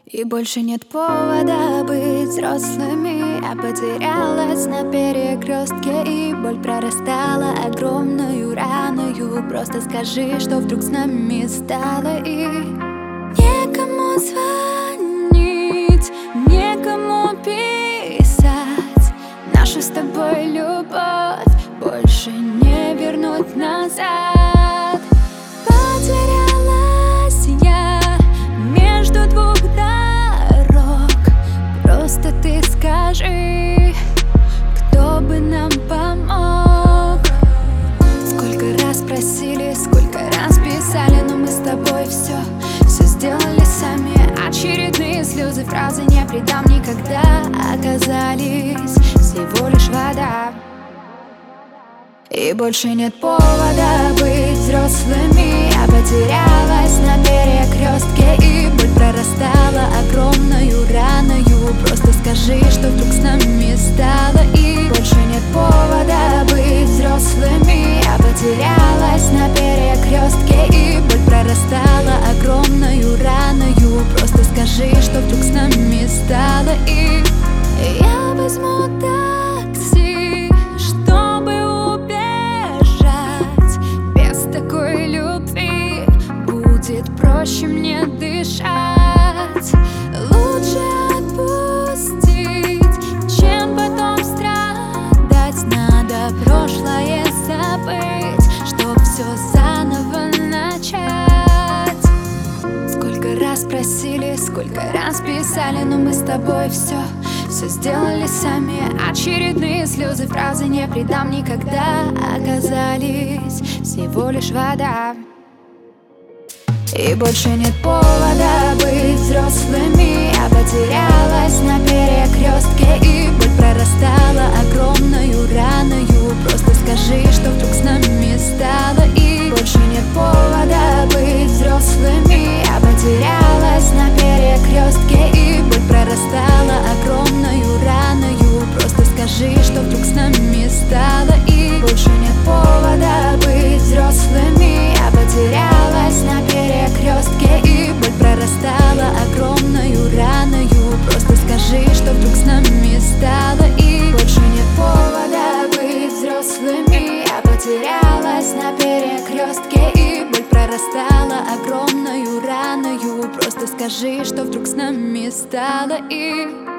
И больше нет повода быть взрослыми. Я потерялась на перекрестке, и боль прорастала огромную раною. Просто скажи, что вдруг с нами стало, и некому звонить, некому писать. Нашу с тобой любовь больше не вернуть назад. Потерялась я между двух дорог. Просто ты скажи, кто бы нам помог. Сколько раз просили, сколько раз писали, но мы с тобой все сделали сами. Очередные слезы, фразы «не предам никогда» оказались всего лишь вода. И больше нет повода быть взрослыми. Я потерялась на перекрестке, и боль прорастала огромную раною. Просто скажи, что вдруг с нами стало, и больше нет повода быть взрослыми. Я потерялась на перекрестке, и боль прорастала огромную раною. Просто скажи, что вдруг с нами стало, и я возьму такси, чтобы такой любви будет проще мне дышать. Лучше отпустить, чем потом страдать. Надо прошлое забыть, чтоб все заново начать. Сколько раз просили, сколько раз писали, но мы с тобой все сделали сами. Очередные слезы, фразы «не предам никогда» оказались всего лишь вода. И больше нет повода быть взрослыми. Я потерялась на перекрестке, и боль прорастала огромную раною. Просто скажи, что вдруг с нами стало, и больше нет повода быть взрослыми. Я потерялась на перекрестке, и боль прорастала огромную раною. Просто скажи, что вдруг с нами стало, и больше нет повода быть взрослыми. Я потерялась на перекрестке, и боль прорастала огромную раною. Просто скажи, что вдруг с нами стало, и больше нет повода быть взрослыми. Я потерялась на перекрестке, и боль прорастала огромную раною. Просто скажи, что вдруг с нами стало, и